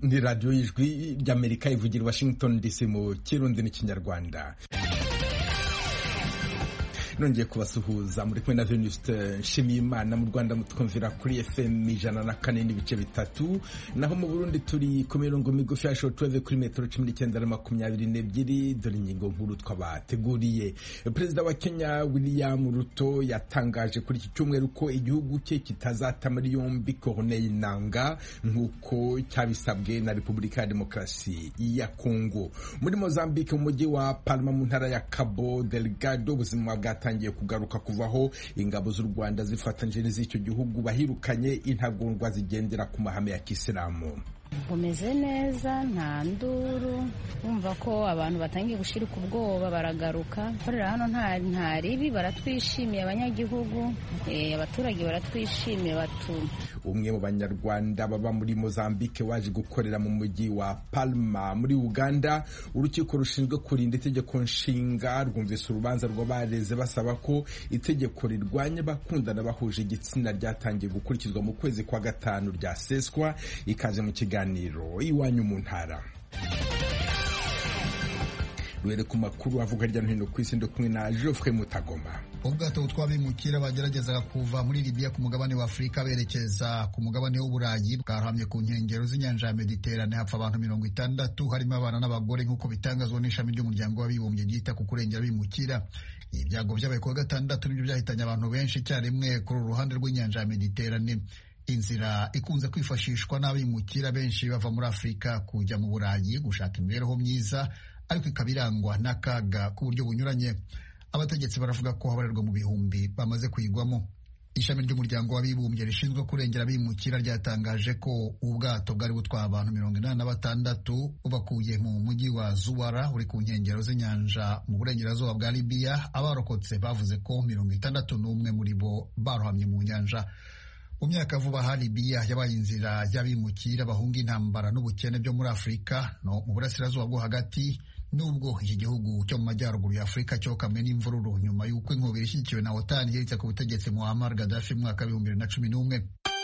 ni radiyo y'ijwi ry'Amerika ivugira i Washington DC mu Kirundi n'Ikinyarwanda. Nongeye kubasuhuza muri kumwe na Venuste Nshimiyimana. Mu Rwanda mutwumvira kuri FM 104.3, naho mu Burundi turi ku mirongo migufi ya shortwave kuri metero 19:22. Dore ingingo nkuru twabateguriye. Perezida wa Kenya William Ruto yatangaje kuri iki cyumweru ko igihugu cye kitazata muri yombi Corneille Nangaa nk'uko cyabisabwe na Repubulika ya Demokarasi ya Kongo. Muri Mozambique mu mujyi wa Palma mu ntara ya Cabo Delgado, ubuzima bwatangiye kugaruka kuvaho ingabo z'u Rwanda zifatanyije n'iz'icyo gihugu bahirukanye intagondwa zigendera ku mahame ya Kisilamu. Bumeze neza, nta nduru, bumva ko abantu batangiye gushirika ubwoba, baragaruka korera hano, nta ribi, baratwishimiye abanyagihugu, abaturage baratwishimiye. Umwe mu banyarwanda baba muri Mozambique waje gukorera mu mujyi wa Palma muri Uganda, urukiko rushinzwe kurinda itegeko nshinga rwumvise urubanza rw'abareze basaba ko itegeko rirwanya bakundana bahuje igitsina ryatangiye gukurikizwa mu kwezi kwa gatanu ryaseswa. Ikaze mu kiganiro iwanyu mu ntara. Duhere ku makuru avuga hirya no hino ku isi, ndo kumwe na Geoffrey Mutagoma. Ubwato butwabimukira bageragezaga kuva muri Libya ku mugabane wa Afurika berekeza ku mugabane w'Uburayi bwahamye ku nkengero z'inyanja ya Mediterane, hapfa abantu 60 harimo abana n'abagore nk'uko bitangazwa n'ishami ry'umuryango w'abibumbye ryita ku kurengera abimukira. Ibyago byabaye ku wa gatandatu nibyo byahitanye abantu benshi icyarimwe kuri uruhande rw'inyanja ya Mediterane, inzira ikunze kwifashishwa n'abimukira benshi bava muri Afurika kujya mu Burayi gushaka imibereho myiza, ariko ikaba irangwa n'akaga ku buryo bunyuranye. Abategetsi baravuga ko habarerwa mu bihumbi bamaze kuyigwamo. Ishami ry'umuryango w'abibumbye rishinzwe kurengera abimukira ryatangaje ko ubwato bwari butwaye abantu 86 bubakuye mu mujyi wa Zuwara uri ku nkengero z'inyanja mu burengerazuba bwa Libya. Abarokotse bavuze ko 61 muri bo barohamye mu nyanja. Mu myaka vuba ha Libya yabaye inzira y'abimukira bahunga intambara n'ubukene byo muri Afurika no mu burasirazuba bwo hagati, nubwo iki gihugu cyo mu majyaruguru ya Afurika cyo kamwe n'imvururu nyuma y'uko inkubiri ishyigikiwe na OTAN iherutse ku butegetsi Muammar Gaddafi mu mwaka wa 2011.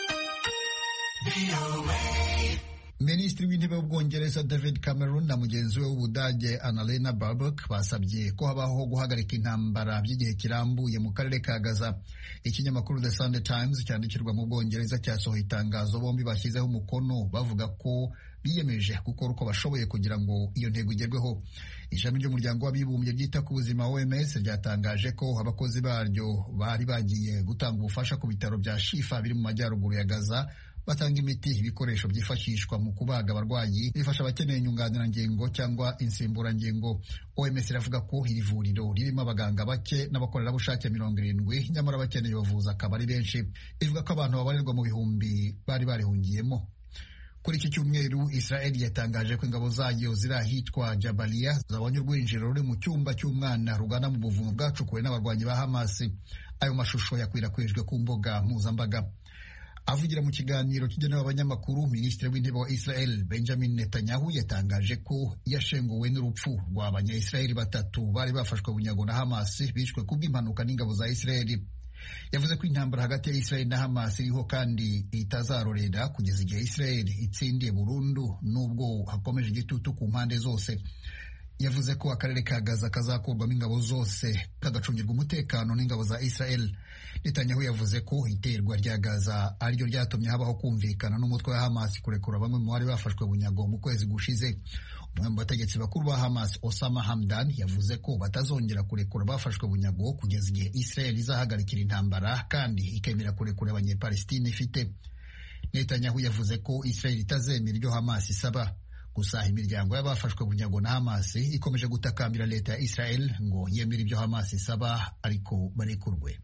Minisitiri w'intebe w'Ubwongereza David Cameron na mugenzi we w'Ubudage Annalena Baerbock basabye ko habaho guhagarika intambara by'igihe kirambuye mu karere ka Gaza. Ikinyamakuru The Sunday Times cyandikirwa mu Bwongereza cyasohoye itangazo bombi bashyizeho umukono bavuga ko biyemeje gukora uko bashoboye kugira ngo iyo ntego igerweho. Ishami ry'umuryango w'abibumbye ryita ku buzima OMS ryatangaje ko abakozi baryo bari bagiye gutanga ubufasha ku bitaro bya Shifa biri mu majyaruguru ya Gaza, batanga imiti, ibikoresho byifashishwa mu kubaga abarwayi, bifasha abakeneye inyunganirangingo cyangwa insimburangingo. OMS iravuga ko iri vuriro ririmo abaganga bake n'abakorerabushake 70, nyamara abakeneye bavuza akaba ari benshi. Ivuga ko abantu babarirwa mu bihumbi bari barihungiyemo. Kuri iki cyumweru Israel yatangaje ko ingabo zayo ziri ahitwa Jabalia zabonye urwinjiro ruri mu cyumba cy'umwana rugana mu buvumo bwacukuwe n'abarwanyi ba Hamas. Ayo mashusho yakwirakwijwe ku mbuga mpuzambaga. Avugira mu kiganiro kigenewe abanyamakuru, Minisitiri w'Intebe wa Israel Benjamin Netanyahu yatangaje ko yashenguwe n'urupfu rw'abanya-Israeli 3 bari bafashwe bunyago na Hamas bishwe kubw'impanuka n'ingabo za Israel. Yavuze ko intambara hagati ya Israel na Hamas iriho kandi itazarorera kugeza igihe Israel itsindiye burundu, nubwo hakomeje igitutu ku mpande zose. Yavuze ko akarere ka Gaza kazakurwamo ingabo zose kagacungirwa umutekano n'ingabo za Israel. Netanyahu yavuze ko iterwa rya Gaza ariryo ryatumye habaho kumvikana n'umutwe wa Hamas kurekura bamwe mu bari bafashwe bunyago mu kwezi gushize. Umwe mu bategetsi bakuru ba Hamas, Osama Hamdan, yavuze ko batazongera kurekura bafashwe bunyago kugeza igihe Israel izahagarikira intambara kandi ikemera kurekura abanyepalestine ifite. Netanyahu yavuze ko Israel itazemera ibyo Hamas isaba. Gusa imiryango y'abafashwe bunyago na Hamas ikomeje gutakambira leta ya Israel ngo yemere ibyo Hamas isaba ariko barekurwe.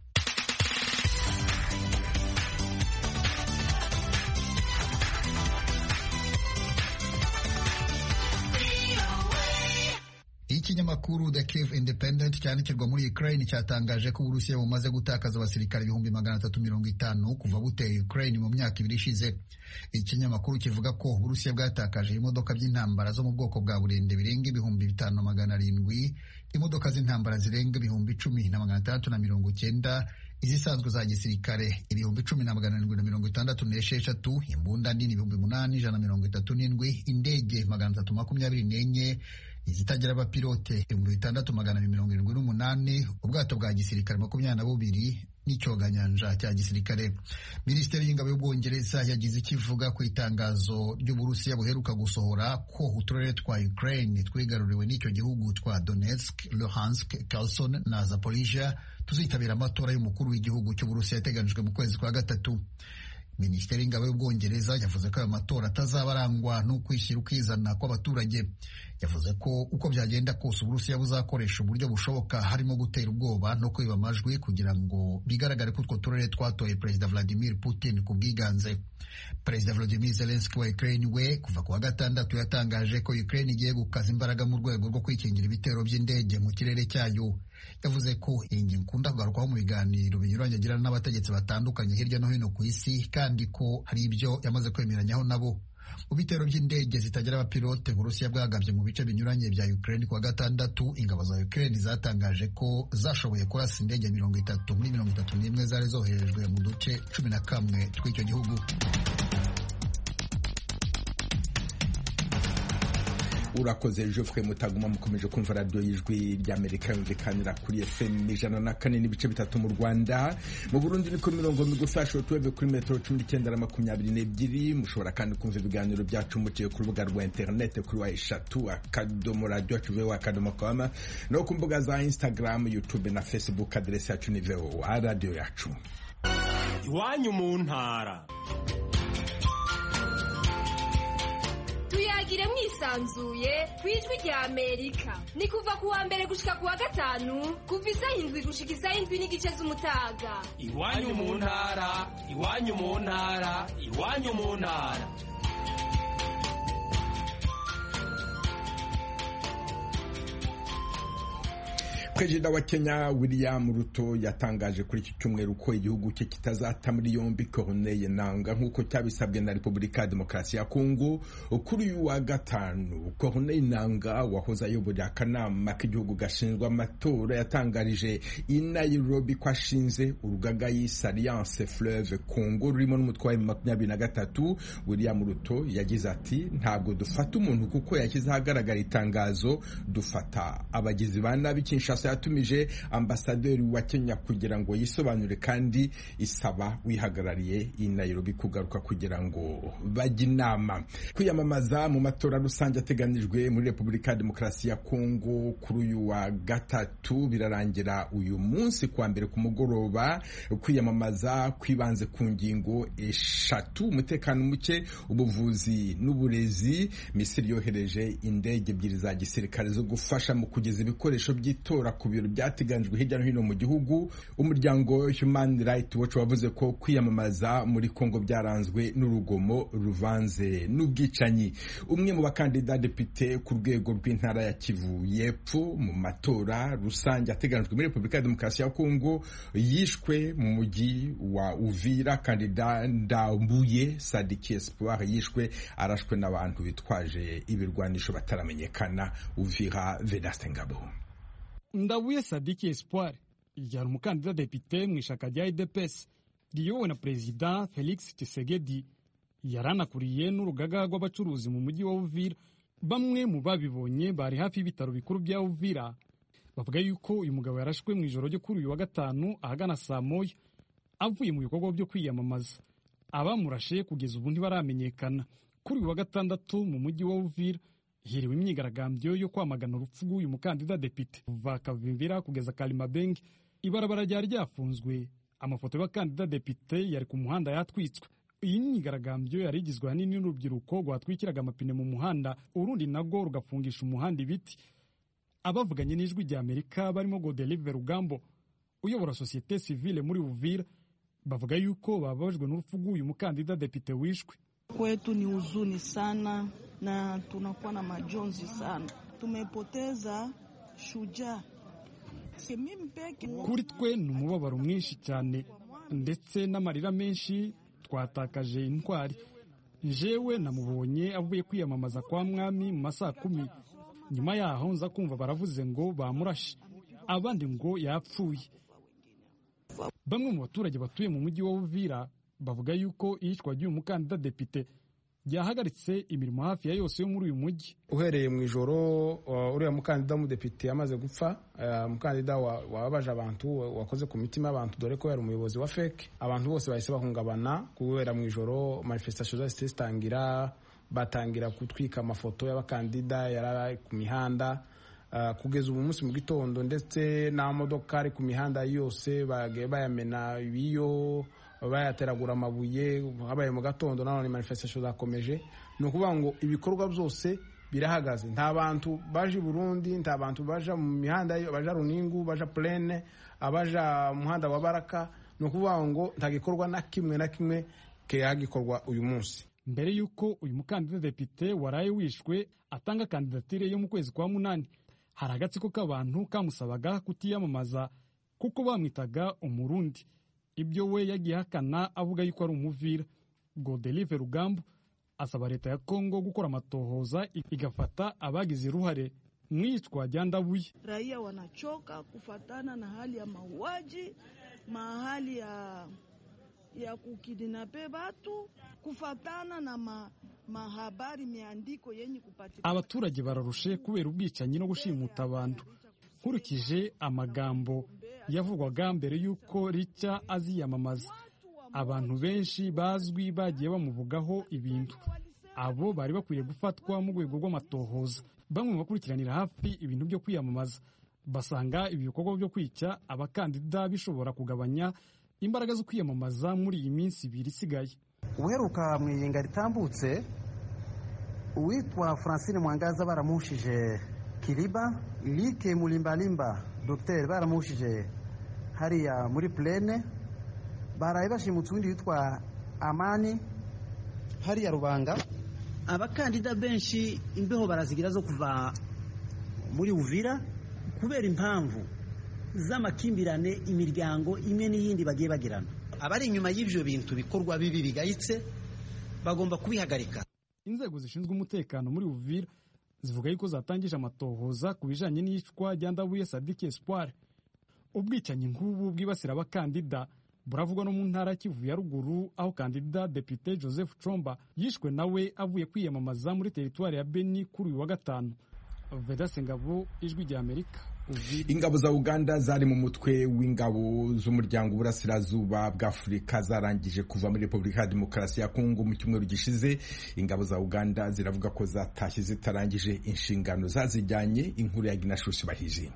Ikinyamakuru The Kyiv Independent cyandikirwa muri Ukraine cyatangaje ko Uburusiya bumaze gutakaza abasirikare 350 kuva buteye Ukraine mu myaka 2 ishize. Ikinyamakuru kivuga ko Uburusiya bwatakaje imodoka by'intambara zo mu bwoko bwa burende birenga 5,700, imodoka z'intambara zirenga 10,690, izisanzwe za gisirikare 10,766, imbunda nini 8,137, indege 324, izitagira abapilote 6,278, ubwato bwa gisirikare 22 n'icyoganyanja cya gisirikare. Minisiteri y'ingabo y'Ubwongereza yagize ikivuga ku itangazo ry'Uburusiya buheruka gusohora ko uturere twa Ukraine twigaruriwe n'icyo gihugu twa Donetsk, Luhansk, Kherson na Zaporizhia tuzitabira amatora y'umukuru w'igihugu cy'Uburusiya yateganijwe mu kwezi kwa gatatu. Minisiteri y'ingabo y'Ubwongereza yavuze ko ayo matora atazaba arangwa n'ukwishyira ukizana kw'abaturage. Yavuze ko uko byagenda kose Uburusiya buzakoresha uburyo bushoboka, harimo gutera ubwoba no kwiba amajwi kugira ngo bigaragare ko utwo turere twatoye Perezida Vladimir Putin ku bwiganze. Perezida Volodymyr Zelensky wa Ukraine we kuva ku wa gatandatu yatangaje ko Ukraine igiye gukaza imbaraga mu rwego rwo kwikingira ibitero by'indege mu kirere cyayo. Yavuze ko iyi ngingo ikunda kugarukwaho mu biganiro binyuranye agirana n'abategetsi batandukanye hirya no hino ku isi, kandi ko hari ibyo yamaze kwemeranyaho nabo. Mu bitero by'indege zitagira abapilote Uburusiya bwagabye mu bice binyuranye bya Ukraine ku wa gatandatu, ingabo za Ukraine zatangaje ko zashoboye kurasa indege 30 muri 31 zari zoherejwe mu duce 11 tw'icyo gihugu. Urakoze Geoffrey Mutaguma. Mukomeje kumva radio y'Ijwi ry'Amerika yumvikanira kuri FM 104.3 mu Rwanda. Mu Burundi ni ku mirongo migufi shortwave kuri metero 1922. Mushobora kandi kumva ibiganiro byacu muciye ku rubuga rwa internet kuri wa3.radio.com no ku mbuga za Instagram, YouTube na Facebook. Adresse yacu ni VOA Radio yacu. Iwanyu mu ntara. Tuyagire mwisanzuye kwijwi rya Amerika. Ni kuva ku wa mbere gushika ku wa gatanu, kuva isaha 7 gushika isaha 7 n'igice z'umutaga. Iwanyu mu ntara, iwanyu mu ntara, iwanyu mu ntara. Perezida wa Kenya William Ruto yatangaje kuri iki cyumweru ko igihugu cye kitazata muri yombi Corneille Nangaa nk'uko cyabisabwe na Repubulika ya Demokarasi ya Kongo. Kuri uyu wa gatanu, Corneille Nangaa wahoze ayobora akanama k'igihugu gashinzwe amatora yatangarije i Nairobi ko ashinze urugaga yise Alliance Fleuve Congo rurimo n'umutwe wa 23. William Ruto yagize ati, ntabwo dufata umuntu kuko yashyize ahagaragara itangazo, dufata abagizi ba nabi. Kinshasa yatumije ambasaderi wa Kenya kugira ngo yisobanure, kandi isaba wihagarariye i Nairobi kugaruka kugira ngo bajye inama. Kwiyamamaza mu matora rusange ateganijwe muri Repubulika ya Demokarasi ya Kongo kuri uyu wa gatatu birarangira uyu munsi kwa mbere ku mugoroba. Kwiyamamaza kwibanze ku ngingo 3: umutekano muke, ubuvuzi n'uburezi. Misiri yohereje indege 2 za gisirikare zo gufasha mu kugeza ibikoresho by'itora ku biro byateganijwe hirya no hino mu gihugu. Umuryango Human Rights Watch wavuze ko kwiyamamaza muri Kongo byaranzwe n'urugomo ruvanze n'ubwicanyi. Umwe mu bakandida depite ku rwego rw'intara ya Kivu y'Epfo mu matora rusange ateganijwe muri Repubulika ya Demokarasi ya Kongo yishwe mu mujyi wa Uvira. Kandida Ndambuye Sadiki Espoir yishwe arashwe n'abantu bitwaje ibirwanisho bataramenyekana. Uvira, Vedaste Ngabo. Ndabuye Sadiki Espoir yari umukandida depite mu ishaka rya UDPS riyobowe na Perezida Felix Tshisekedi. Yaranakuriye n'urugaga rw'abacuruzi mu mujyi wa Uvira. Bamwe mu babibonye bari hafi y'ibitaro bikuru bya Uvira bavuga yuko uyu mugabo yarashwe mu ijoro ryo kuri uyu wa gatanu ahagana saa 1 avuye mu bikorwa byo kwiyamamaza. Abamurashe kugeza ubu ntibaramenyekana. Kuri uyu wa gatandatu mu mujyi wa Uvira hiriwe imyigaragambyo yo kwamagana urupfu rw'uyu mukandida depite. Kuva Kavimvira kugeza Kalimabenge ibarabara ryari ryafunzwe. Amafoto y'abakandida depite yari ku muhanda yatwitswe. Iyi myigaragambyo yari igizwe ahanini n'urubyiruko rwatwikiraga amapine mu muhanda, urundi nago rugafungisha umuhanda ibiti. Abavuganye n'Ijwi rya Amerika barimo Godelive Rugambo uyobora societe civile muri Uvira bavuga yuko bababajwe n'urupfu rw'uyu mukandida depite wishwe. Kwetu ni huzuni sana na tunakuwa na majonzi sana. Tumepoteza shujaa. Kuri twe ni umubabaro mwinshi cyane ndetse n'amarira menshi. Twatakaje intwari. Jewe namubonye avuye kwiyamamaza kwa mwami mu masaha 10. Nyuma yaho nza kumva baravuze ngo bamurashe, abandi ngo yapfuye. kufa. Bamwe mu baturage batuye mu mujyi wa Uvira bavuga yuko iyicwa ry'uyu mukandida depite ryahagaritse imirimo hafi ya yose yo muri uyu mujyi. Uhereye mu ijoro uriya mukandida w'umudepite yamaze gupfa, umukandida wababaje abantu, wakoze ku mitima y'abantu, dore ko yari umuyobozi wa feke. Abantu bose bahise bahungabana kubera mu ijoro manifestation zose zitangira, batangira kutwika amafoto y'abakandida yari ku mihanda. Kugeza ubu munsi mu gitondo ndetse n'amamodoka ari ku mihanda yose bagiye bayamena ibiyo, bayateragura amabuye. Habaye mu gatondo nanone manifestation zakomeje. Ni ukuvuga ngo ibikorwa byose birahagaze. Nta bantu baje Burundi, nta bantu baja mu mihanda, baja Runingu, baja Plaine, abaja muhanda wa Baraka. Ni ukuvuga ngo nta gikorwa na kimwe gikorwa uyu munsi. Mbere yuko uyu mukandida depite waraye wishwe atanga kandidatire yo mu kwezi kwa munani, hari agatsiko k'abantu kamusabaga kutiyamamaza kuko bamwitaga umurundi. Ibyo we yagiye hakana avuga yuko ari umuvira. Godelive Rugambo asaba leta ya Kongo gukora amatohoza igafata abagize uruhare mu iyicwa rya Ndabuye. Raia wanachoka kufatana na hali ya mauaji, mahali ya kukidinape batu, kufatana na mahabari miandiko yenye kupatikana. Abaturage bararushe kubera ubwicanyi no gushimuta abantu. Nkurikije amagambo yavugwaga mbere yuko Richa aziyamamaza, abantu benshi bazwi bagiye bamuvugaho ibintu. Abo bari bakwiye gufatwa mu rwego rw'amatohoza. Bamwe mu bakurikiranira hafi ibintu byo kwiyamamaza basanga ibi bikorwa byo kwica abakandida bishobora kugabanya imbaraga zo kwiyamamaza muri iyi minsi ibiri isigaye. Uheruka mu iyenga ritambutse, uwitwa Francine Mwangaza baramushije Kiliba, Like Mulimbalimba Dr. baramushije hariya muri Plaine, baraye bashimutse uwindi witwa Amani hariya Rubanga. Abakandida benshi imbeho barazigira zo kuva muri Uvira kubera impamvu z'amakimbirane imiryango imwe n'iyindi bagiye bagirana. Abari inyuma y'ibyo bintu bikorwa bibi bigayitse bagomba kubihagarika. Inzego zishinzwe umutekano muri Uvira zivuga yuko zatangije amatohoza ku bijanye n'iyicwa rya Ndabuye Sadiki Espoir. Ubwicanyi nk'ubu bwibasira abakandida buravugwa no mu ntara Kivu ya ruguru, aho kandida depite Joseph Chomba yishwe nawe avuye kwiyamamaza muri teritwari ya Beni kuri uyu wa gatanu. Vedaste Ngabo, Ijwi rya Amerika. Ingabo za Uganda zari mu mutwe w'ingabo z'umuryango w'Uburasirazuba bw'Afurika zarangije kuva muri Repubulika ya Demokarasi ya Kongo mu cyumweru gishize. Ingabo za Uganda ziravuga ko zatashye zitarangije inshingano zazijyanye. Inkuru ya Ginashusi Bahije.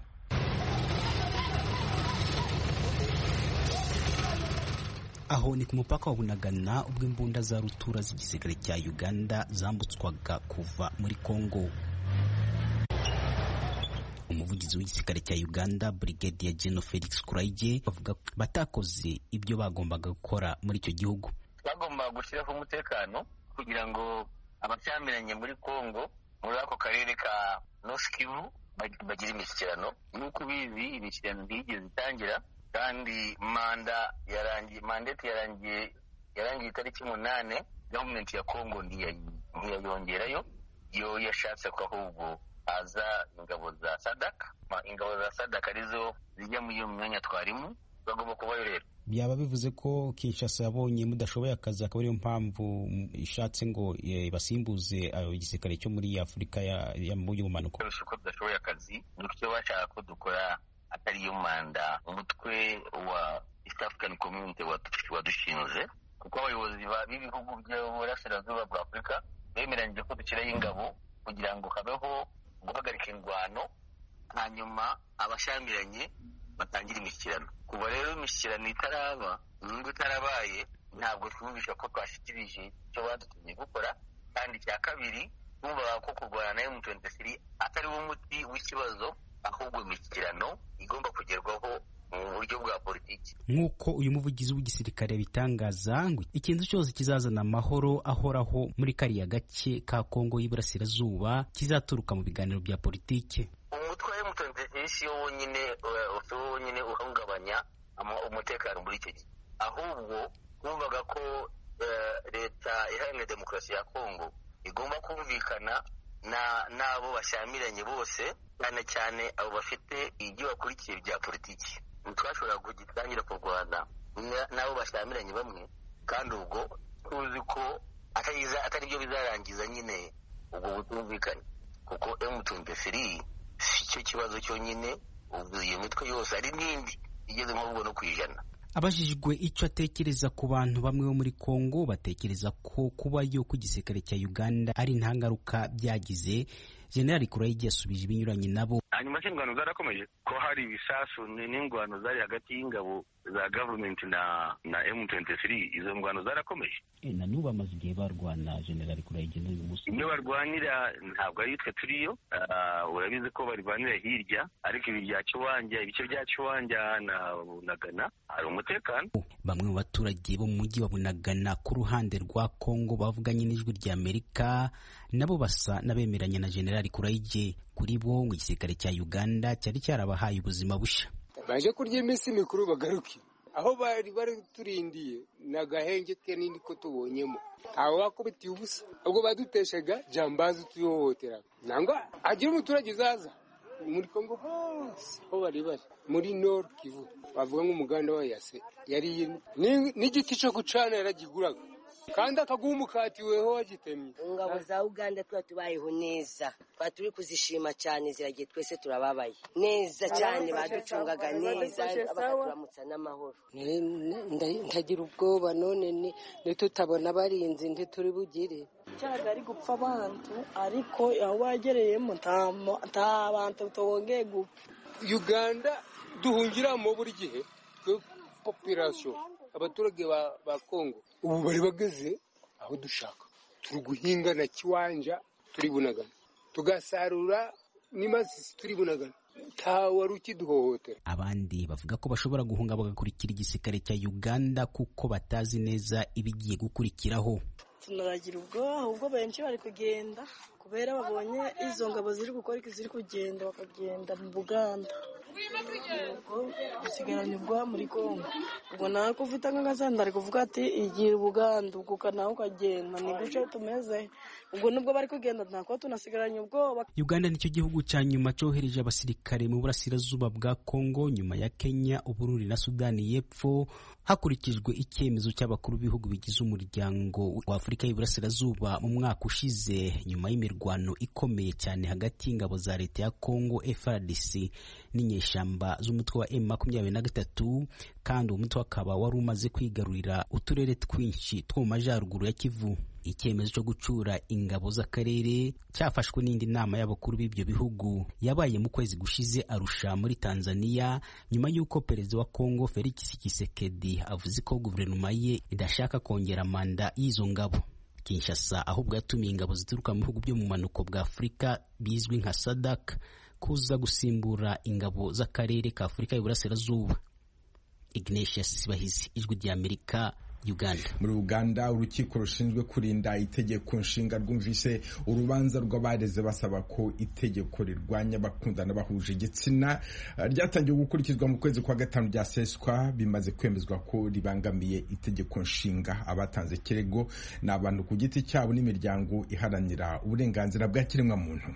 Aho ni ku mupaka wa Bunagana ubwo imbunda za rutura z'igisirikare cya Uganda zambutswaga kuva muri Kongo. Umuvugizi w'igisirikare cya Uganda Brigadier General Felix Kuraije bavuga batakoze ibyo bagombaga gukora muri icyo gihugu. Bagomba gushyiraho umutekano kugira ngo abashyamiranye muri Kongo muri ako karere ka North Kivu bagire imishyikirano. Nuko bizi imishyikirano ntigeze itangira kandi mandate yarangiye itariki 8. Government ya Kongo ntiyayongerayo, yo yashatse ko ahubwo aza ingabo za Sadak. Ingabo za Sadak arizo zijya mu iyo myanya twarimo, bagomba kubayo rero. Byaba bivuze ko Kinshasa yabonye mudashoboye akazi, akaba ariyo mpamvu ishatse ngo basimbuze igisirikare cyo muri Afurika ya mu bumanuko. Ko tudashoboye akazi n'icyo bashaka ko dukora atari yo manda umutwe wa East African Community wadushinze, kuko abayobozi b'ibihugu by'Uburasirazuba bwa Afurika bemeranyije ko dushyiraho ingabo kugira ngo habeho guhagarika ingwano, hanyuma abashyamiranye batangira imishyikirano. Kuva rero imishyikirano itaraba, nubwo itarabaye, ntabwo twumvisha ko twashyikirije icyo badutumye gukora. Kandi cya kabiri, twumvaga ko kurwana na M23 atari wo muti w'ikibazo, ahubwo imishyikirano igomba kugerwaho mu buryo bwa politiki. Nk'uko uyu muvugizi w'igisirikare bitangaza ngo ikintu cyose kizazana amahoro ahoraho muri kariya gace ka Kongo y'Iburasirazuba kizaturuka mu biganiro bya politiki. Umutwe wa M23 si wonyine uhungabanya umutekano muri icyo gihe, ahubwo twumvaga ko leta iharanira demokarasi ya Kongo igomba kumvikana n'abo bashyamiranye bose, cyane cyane abo bafite ibyo bakurikiye bya politiki. ntitwashobora kugitangira kurwana nabo bashyamiranye bamwe, kandi ubwo tuzi ko atari byo bizarangiza nyine ubwo butumvikane, kuko M23 si cyo kibazo cyonyine, ubwo iyo mitwe yose ari n'indi igeze nk'ubwo no kwijana. Abajijwe icyo atekereza ku bantu bamwe bo muri Kongo batekereza ko kubayo ku gisirikare cya Uganda ari nta ngaruka byagize, General Kurayigi yasubije ibinyuranye nabo. Hanyuma ingwano zarakomeje ko hari ibisasu n'ingwano zari hagati y'ingabo za government na M23, izo ngwano zarakomeje. Na n'ubu amaze igihe barwana, General Kurayigi n'uyu musi. Imwe barwanira ntabwo ari twe turiyo, urabizi ko barwanira hirya, ariko ibi bya Kiwanja, ibice bya Kiwanja na Bunagana hari umutekano. Bamwe mu baturage bo mu mujyi wa Bunagana ku ruhande rwa Kongo bavuganye n'ijwi rya Amerika nabo basa n'abemeranya na General Kurayigi. Kuri bo ngo igisirikare cya Uganda cyari cyarabahaye ubuzima busha. Baje kurya iminsi mikuru bagaruke aho bari turindiye n'agahenge kenini ko tubonyemo, aho bakubitiye ubusa, ubwo baduteshaga jambazi tuyohotera nangwa agira umuturage uzaza muri Kongo hose aho bari muri Nord Kivu, bavuga nk'umuganda wa Yase yari n'igiti cyo gucana yaragiguraga kandi akaguha umukati weho wagitemye. Ingabo za Uganda tubayeho neza, turi kuzishima cyane, ziragiye twese turababaye neza cyane, baducungaga neza bakaturamutsa n'amahoro. Ndagira ubwoba none tutabona abarinzi ntituri bugire cyaga ari gupfa abantu, ariko aho wagereyemo nta bantu tubongeye gupfa. Uganda duhungiramo buri gihe population, abaturage ba Kongo ubu bari bageze aho dushaka, turi guhinga na Kiwanja turi Bunagana, tugasarura n'Imasisi turi Bunagana, nta wari ukiduhohotera. Abandi bavuga ko bashobora guhunga bagakurikira igisirikare cya Uganda kuko batazi neza ibigiye gukurikiraho. Tunaragira ubwoba, ahubwo benshi bari kugenda kubera babonye izo ngabo ziri gukora ziri kugenda, bakagenda mu Buganda, usigaranye ubwoba muri Kongo. Ubwo nawe ko ufite nk'agasanda ari kuvuga ati igira Buganda, ubwo nawe ukagenda, ni guco tumeze. Ubwo nubwo bari kugenda ntako tunasigaranye ubwoba. Uganda nicyo gihugu cya nyuma cyohereje abasirikare mu burasirazuba bwa Kongo nyuma ya Kenya, Uburundi na Sudani y'Epfo, hakurikijwe icyemezo cy'abakuru b'ibihugu bigize umuryango wa Afurika y'Iburasirazuba mu mwaka ushize, nyuma y'imirwano ikomeye cyane hagati y'ingabo za leta ya Kongo FARDC n'inyeshyamba z'umutwe wa M23, kandi uwo mutwe akaba wari umaze kwigarurira uturere twinshi two mu majyaruguru ya Kivu. Icyemezo cyo gucura ingabo z'akarere cyafashwe n'indi nama y'abakuru b'ibyo bihugu yabaye mu kwezi gushize Arusha muri Tanzania, nyuma y'uko perezida wa Kongo Felix Tshisekedi avuze ko guverinoma ye idashaka kongera manda y'izo ngabo. Kinshasa ahubwo yatumiye ingabo zituruka mu bihugu byo mu manuko bwa Afurika bizwi nka SADC kuza gusimbura ingabo z'akarere ka Afurika y'Iburasirazuba. Ignatius Bahizi, Ijwi ry'Amerika, Uganda. Muri Uganda urukiko rushinzwe kurinda itegeko nshinga rwumvise urubanza rw'abareze basaba ko itegeko rirwanya abakundana bahuje igitsina ryatangiye gukurikizwa mu kwezi kwa gatanu ryaseswa, bimaze kwemezwa ko ribangamiye itegeko nshinga. Abatanze kirego ni abantu ku giti cyabo n'imiryango iharanira uburenganzira bwa kiremwamuntu.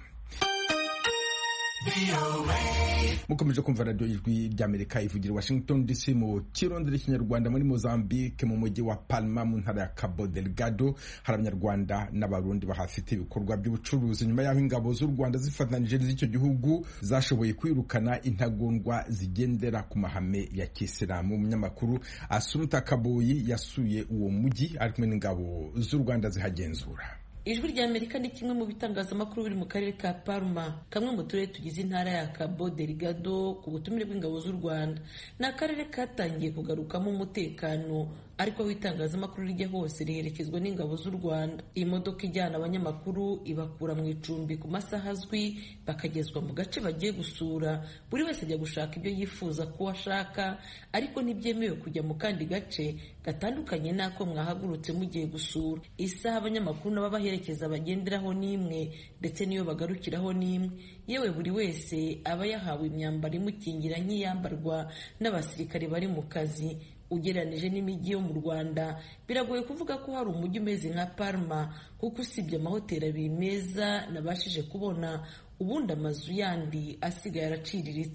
Mukomeje kumva radio Ijwi ry'Amerika ivugira Washington DC mu kirondera Kinyarwanda. Muri Mozambique mu mujyi wa Palma mu ntara ya Cabo Delgado hari Abanyarwanda n'Abarundi bahafite ibikorwa by'ubucuruzi nyuma y'aho ingabo z'u Rwanda zifatanije n'icyo gihugu zashoboye kwirukana intagondwa zigendera ku mahame ya Kisilamu. Umunyamakuru Asumta Kaboyi yasuye uwo mujyi ari kumwe n'ingabo z'u Rwanda zihagenzura. Ijwi ry'Amerika ni kimwe mu bitangazamakuru biri mu karere ka Palma, kamwe mu turere tugize intara ya Cabo Delgado ku butumire bw'ingabo z'u Rwanda. Ni akarere katangiye kugarukamo umutekano, ariko aho itangazamakuru rijya hose riherekezwa n'ingabo z'u Rwanda. Iyi modoka ijyana abanyamakuru ibakura mu icumbi ku masaha azwi bakagezwa mu gace bagiye gusura. Buri wese ajya gushaka ibyo yifuza ko ashaka, ariko ntibyemewe kujya mu kandi gace gatandukanye n'ako mwahagurutse mugiye gusura. Isaha abanyamakuru n'ababaherekeza bagenderaho n'imwe, ndetse n'iyo bagarukiraho n'imwe. Yewe buri wese aba yahawe imyambaro imukingira nk'iyambarwa n'abasirikare bari mu kazi. Ugereranije n'imijyi yo mu Rwanda biragoye kuvuga ko hari umujyi umeze nka Palma, kuko usibye amahoteli abiri meza nabashije kubona, ubundi amazu yandi asigaye araciriritse.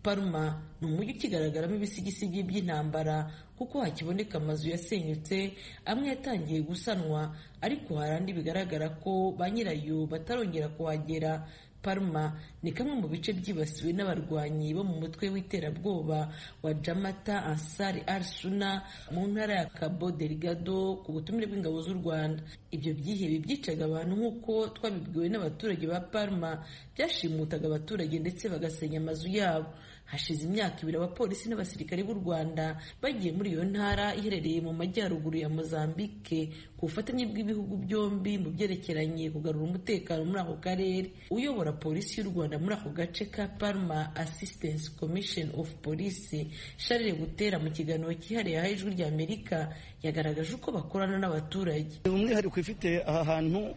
Palma ni umujyi ukigaragaramo ibisigisigi by'intambara kuko hakiboneka amazu yasenyutse, amwe yatangiye gusanwa ariko hari andi bigaragara ko ba nyirayo batarongera kuhagera. Palma ni kamwe mu bice byibasiwe n'abarwanyi bo mu mutwe w'iterabwoba wa Jamata Ansari al-Sunna mu ntara ya Cabo Delgado ku butumire bw'ingabo z'u Rwanda. Ibyo byihebe byicaga abantu nk'uko twabibwiwe n'abaturage ba Palma, byashimutaga abaturage ndetse bagasenya amazu yabo. Hashize imyaka 2 abapolisi n'abasirikare b'u Rwanda bagiye muri iyo ntara iherereye mu majyaruguru ya Mozambique ku bufatanye bw'ibihugu byombi mu byerekeranye kugarura umutekano muri ako karere. Uyobora polisi y'u Rwanda muri ako gace ka Palma, Assistance Commission of Police, Charles Butera, mu kiganiro cyihariye aha Ijwi rya Amerika yagaragaje uko bakorana n'abaturage. Umwihariko ifite aha hantu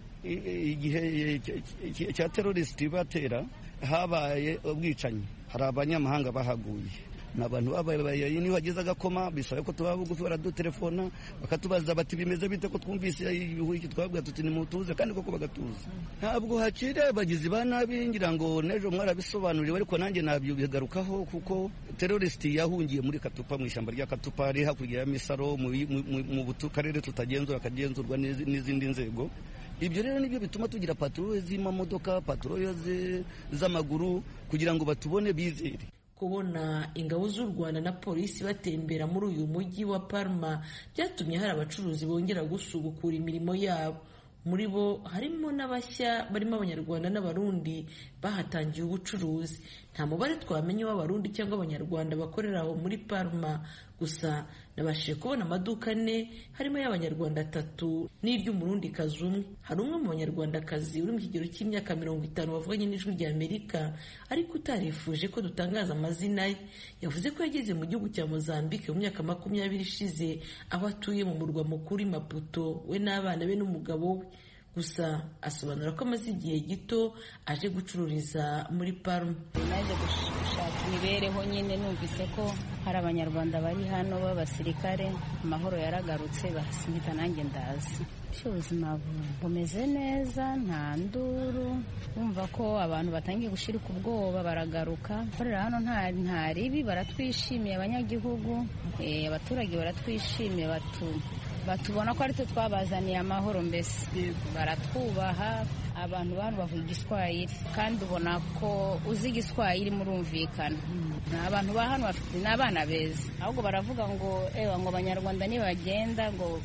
igihe cya terrorisiti batera habaye ubwicanyi, hari abanyamahanga bahaguye, n'abantu babaye niho hageze agakoma bisaba ko tuba bugufi baradutelefona bakatubaza bati bimeze bite ko twumvise iki, twabwira tuti nimutuze, kandi koko bagatuza. Ntabwo hakire bagizi ba nabi, ngira ngo nejo mwarabisobanuriwe, ariko nanjye nabigarukaho kuko terrorist yahungiye muri Katupa, mu ishyamba rya Katupa ari hakurya ya Misaro, mu karere tutagenzura akagenzurwa n'izindi nzego. Ibyo rero nibyo bituma tugira patrouille z'imodoka, patrouille z'amaguru kugira ngo batubone bizere. Kubona ingabo z'u Rwanda na polisi batembera muri uyu mujyi wa Palma byatumye hari abacuruzi bongera gusubukura imirimo yabo. Muri bo harimo n'abashya barimo Abanyarwanda n'Abarundi bahatangiye ubucuruzi. Nta mubare twamenye w'Abarundi cyangwa Abanyarwanda bakorera aho muri Palma, gusa nabashije kubona amaduka 4 harimo y'Abanyarwanda 3 n'iry'Umurundikazi umwe. Hari umwe mu Banyarwandakazi uri mu kigero cy'imyaka 50 wavuganye n'Ijwi rya Amerika ariko utarifuje ko dutangaza amazina ye. Yavuze ko yageze mu gihugu cya Mozambique mu myaka 20 ishize, aho atuye mu murwa mukuru Maputo, we n'abana be n'umugabo we. Gusa asobanura ko amaze igihe gito aje gucururiza muri Palma. Naje gushaka imibereho nyine, numvise ko hari Abanyarwanda bari hano b'abasirikare, amahoro yaragarutse, basimita nanjye ndazi. Ubuzima bumeze neza, nta nduru, bumva ko abantu batangiye gushirika ubwoba, baragaruka. Korera hano nta ribi, baratwishimiye abanyagihugu, abaturage baratwishimiye, batubona ko ari twe twabazaniye amahoro, mbese baratwubaha. Abantu bavuga Igiswahili kandi ubona ko uzi Igiswahili murumvikana. Abantu ba hano bafite n'abana beza, ahubwo baravuga ngo ngo Abanyarwanda nibagenda ngo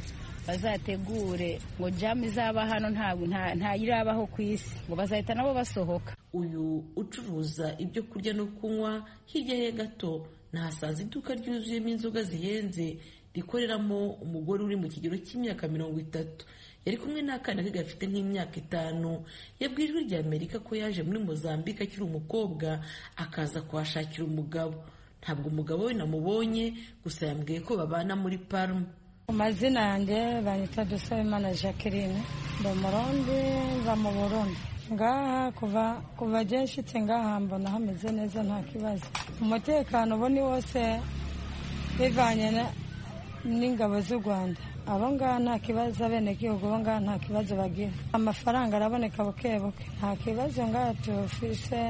bazategure ngo jamu izaba hano nta irabaho ku isi, ngo bazahita nabo basohoka. Uyu ucuruza ibyo kurya no kunywa hirya ye gato nahasanze iduka ryuzuyemo inzoga zihenze rikoreramo umugore uri mu kigero cy'imyaka 30. Yari kumwe n'akana ke gafite nk'imyaka 5. Yabwiye Ijwi rya Amerika ko yaje muri Mozambique akiri umukobwa akaza kuhashakira umugabo. Ntabwo umugabo we namubonye, gusa yambwiye ko babana muri Palma. Amazina yanjye banyita Dusabimana Jacqueline, ndi Umurundi, mva mu Burundi. Ngaha kuva nshitse ngaha mbona hameze neza, nta kibazo. Umutekano ubu ni wose bivanye n'ingabo z'u Rwanda. Abo ngaha nta kibazo, abenegihugu bo ngaha nta kibazo bagira. Amafaranga araboneka bukebuke, nta kibazo ngaha tufise.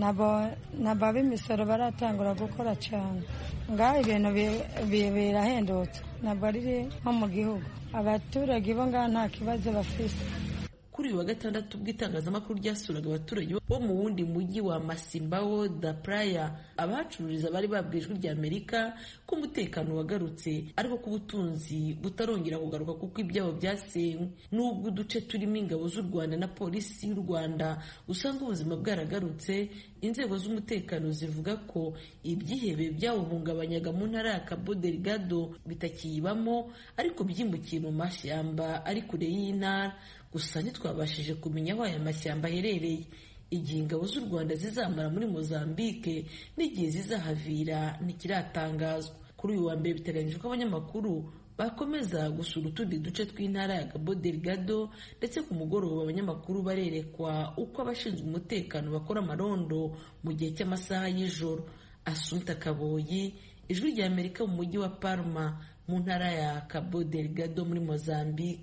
Nabo b'imisoro baratangura gukora cyane. Ngaha ibintu birahendutse, ntabwo ari nko mu gihugu. Abaturage bo ngaha nta kibazo bafise. Kuri uyu wa gatandatu bw'itangazamakuru ryasuraga abaturage bo mu wundi mujyi wa Masimbao da Praia, abahacururiza bari babwiye Ijwi rya Amerika ko umutekano wagarutse ariko ko ubutunzi butarongera kugaruka kuko ibyabo byasenywe. Nubwo uduce turimo ingabo z'u Rwanda na polisi y'u Rwanda usanga ubuzima bwaragarutse, inzego z'umutekano zivuga ko ibyihebe byawuhungabanyaga mu ntara ya Cabo Delgado bitakiyibamo, ariko byimukiye mu mashyamba ari kure y'intara. Gusa ntitwabashije kumenya aho aya mashyamba aherereye. Igihe ingabo z'u Rwanda zizamara muri Mozambique n'igihe zizahavira ntikiratangazwa. Kuri uyu wa mbere biteganyijwe ko abanyamakuru bakomeza gusura utundi duce tw'intara ya Cabo Delgado, ndetse ku mugoroba abanyamakuru barerekwa uko abashinzwe umutekano bakora amarondo mu gihe cy'amasaha y'ijoro. Assumpta Kaboyi, Ijwi rya Amerika mu mujyi wa Palma mu ntara ya Cabo Delgado muri Mozambique.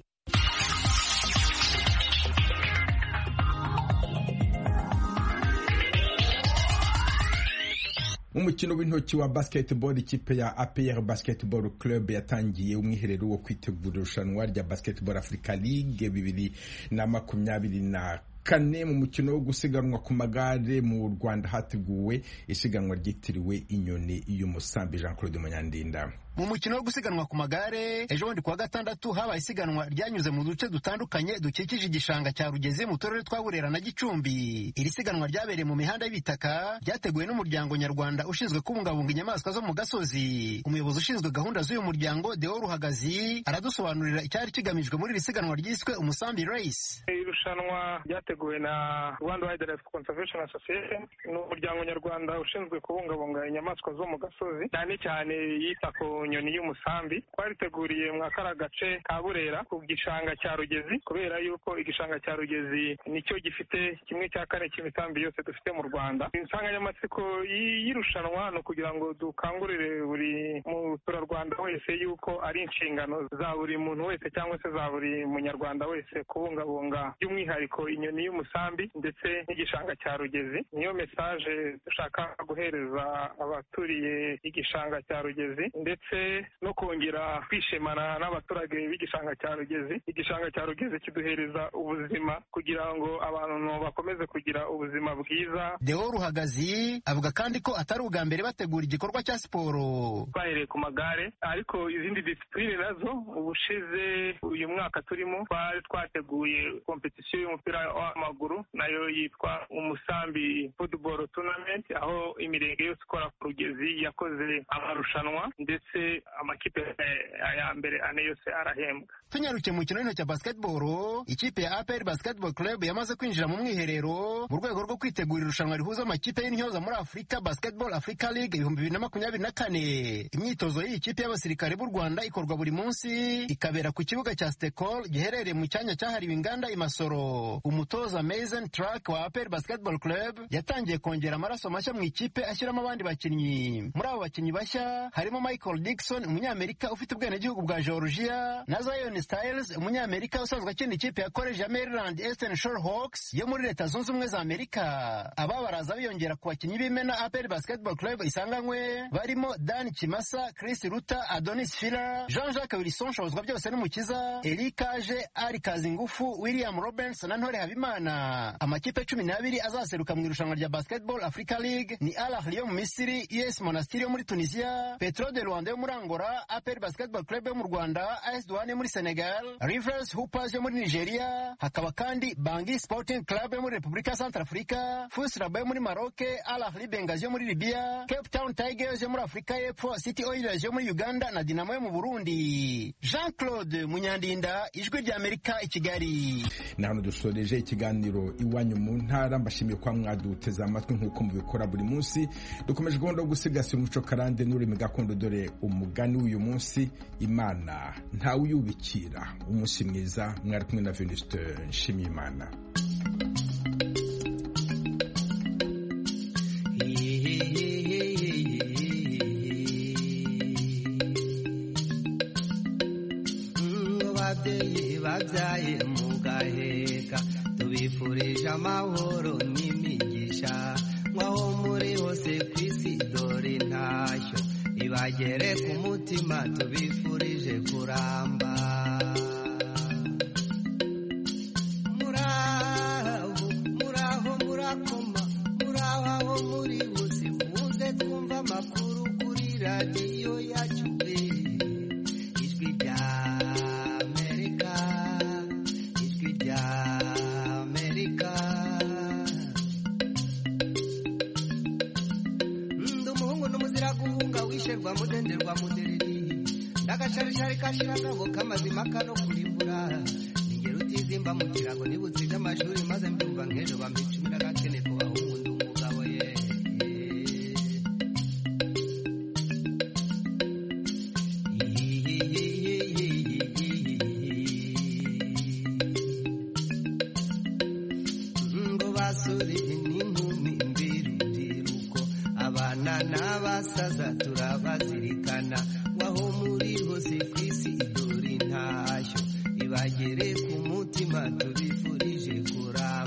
umukino w'intoki wa basketball ikipe ya APR Basketball Club yatangiye umwiherero wo kwitegura irushanwa rya Basketball Africa League 2024 mu mukino wo gusiganwa ku magare mu Rwanda hateguwe isiganwa ryitiriwe inyoni y'umusambi. Jean Claude Munyandinda. Mu mukino wo gusiganwa ku magare ejo bundi kuwa gatandatu habaye isiganwa ryanyuze mu duce dutandukanye dukikije igishanga cya Rugezi mu turere twa Burera na Gicumbi. Iri siganwa ryabereye mu mihanda y'ibitaka ryateguwe n'umuryango nyarwanda ushinzwe kubungabunga inyamaswa zo mu gasozi. Umuyobozi ushinzwe gahunda z'uyu muryango Deo Ruhagazi aradusobanurira icyari kigamijwe muri iri siganwa ryiswe Umusambi Race. Irushanwa ryateguwe na Rwanda Wildlife Conservation Association n'umuryango nyarwanda ushinzwe kubungabunga inyamaswa zo mu gasozi cyane cyane yita ku nyoni y'umusambi. Twariteguriye mu akara gace ka Burera ku gishanga cya Rugezi kubera yuko igishanga cya Rugezi nicyo gifite 1/4 cy'imisambi yose dufite mu Rwanda. Insanganyamatsiko y'irushanwa no kugira ngo dukangurire buri muturarwanda wese yuko ari inshingano za buri muntu wese cyangwa se za buri munyarwanda wese kubungabunga by'umwihariko inyoni y'umusambi ndetse n'igishanga cya Rugezi. Niyo message dushaka guhereza abaturiye igishanga cya Rugezi ndetse no kongera kwishimana n'abaturage b'igishanga cya Rugezi. Igishanga cya Rugezi kiduhereza ubuzima kugira ngo abantu bakomeze kugira ubuzima bwiza. Deo Ruhagazi avuga kandi ko atari ubwa mbere bategura igikorwa cya siporo. Twahereye ku magare ariko izindi disipline nazo ubushize uyu mwaka turimo twari twateguye competition y'umupira w'amaguru nayo yitwa Umusambi Football Tournament aho imirenge yose ikora ku Rugezi yakoze amarushanwa ndetse amakipe ya mbere ane yose arahembwa. Tunyarukiye mu mukino w'intoki wa basketball, ikipe ya APR Basketball Club yamaze kwinjira mu mwiherero mu rwego rwo kwitegura irushanwa rihuza amakipe y'intyoza muri Africa Basketball Africa League 2024. Imyitozo y'iyi kipe y'abasirikare b'u Rwanda ikorwa buri munsi ikabera ku kibuga cya Stekol giherereye mu cyanya cyahariwe inganda i Masoro. Umutoza Mason Track wa APR Basketball Club yatangiye kongera amaraso mashya mu ikipe ashyiramo abandi bakinnyi. Muri abo bakinnyi bashya harimo Michael Dixon umunyamerika ufite ubwenegihugu bwa Georgia na Zion Styles umunyamerika usanzwe akina ikipe ya College ya Maryland Eastern Shore Hawks yo muri Leta Zunze Ubumwe za Amerika. Aba baraza biyongera ku bakinnyi b'imena APR Basketball Club isanganywe barimo Dan Kimasa, Chris Ruta, Adonis Fila, Jean-Jacques Wilson Shozwa byose n'umukiza, Erikaje, Ari Kazingufu, William Roberts na Ntore Habimana. Amakipe 12 azaseruka mu irushanwa rya Basketball Africa League ni Al Ahly yo mu Misiri, US Monastir yo muri Tunisia, Petro de Luanda yo muri Angola, APR Basketball Club yo mu Rwanda, AS Douane yo muri Senegal, Rivers Hoopers yo muri Nigeria, hakaba kandi Bangui Sporting Club yo muri Repubulika ya Centrafrica, FUS Rabat yo muri Maroc, Al Ahly Benghazi yo muri Libya, Cape Town Tigers yo muri Afrika y'Epfo, City Oilers yo muri Uganda na Dinamo yo mu Burundi. Jean Claude Munyandinda, Ijwi rya Amerika i Kigali. Na hano dusoreje ikiganiro iwanyu mu ntara. Mbashimiye kwa mwaduteze amatwi nk'uko mubikora buri munsi. Dukomeje gahunda yo gusigasira umuco karande n'ururimi gakondo, dore umugani w'uyu munsi: Imana ntawe uyubikira. Umunsi mwiza, mwari kumwe na Venuste Nshimiyimana. Babyaye mugaheka tubifurije amahoro n'imigisha mwaho muri hose ku isi, dore ntashyo ibagere ku mutima tubifurije kuramba. Muraho murakoma, muraho aho muri hose muze twumva amakuru kuri radiyo yacu Ijwi rya rwa mudenderwa mudereri ndagashari kashiragabo kamazima kano kurimbura ningero utizimba mu kirago nibutsiga amashuri maze mbyumva nk'ejo bambicumira gakene ku bahungu ndi umugabo ye ngo basuri n'inkumi mbirubyiruko abana n'abasaza turabazirikana waho muri hose ku isi, dore ntashyo ibagere ku mutima tubifurije kuramba.